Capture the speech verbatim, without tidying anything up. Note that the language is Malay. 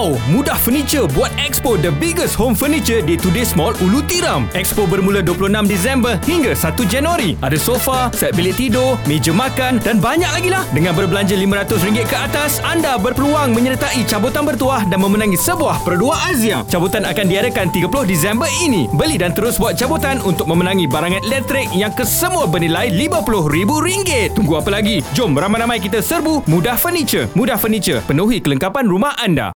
Wow, Mudah Furniture buat Expo The Biggest Home Furniture di Today's Mall Ulu Tiram. Expo bermula dua puluh enam Disember hingga satu Januari. Ada sofa, set bilik tidur, meja makan dan banyak lagi lah. Dengan berbelanja lima ratus ringgit ke atas, anda berpeluang menyertai cabutan bertuah dan memenangi sebuah perdua Azia. Cabutan akan diadakan tiga puluh Disember ini. Beli dan terus buat cabutan untuk memenangi barangan elektrik yang kesemua bernilai lima puluh ribu ringgit. Tunggu apa lagi? Jom ramai-ramai kita serbu Mudah Furniture. Mudah Furniture, penuhi kelengkapan rumah anda.